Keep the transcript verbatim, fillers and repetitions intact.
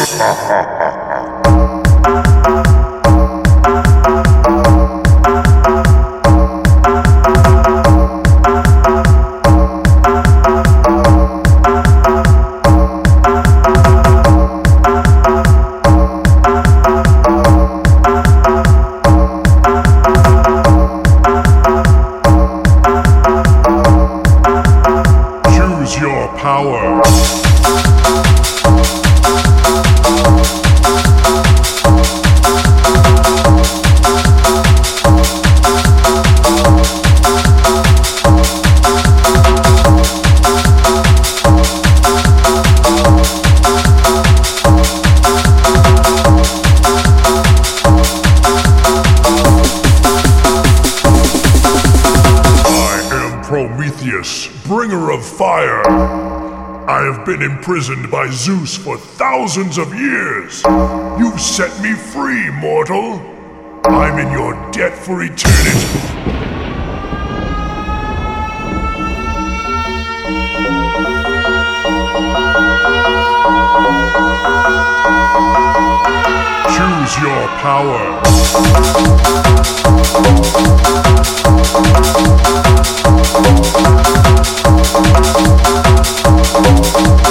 Power. I am Prometheus, bringer of fire. I have been imprisoned by Zeus for thousands of years. You've set me free, mortal. I'm in your debt for eternity. Choose your power. We'll be right back.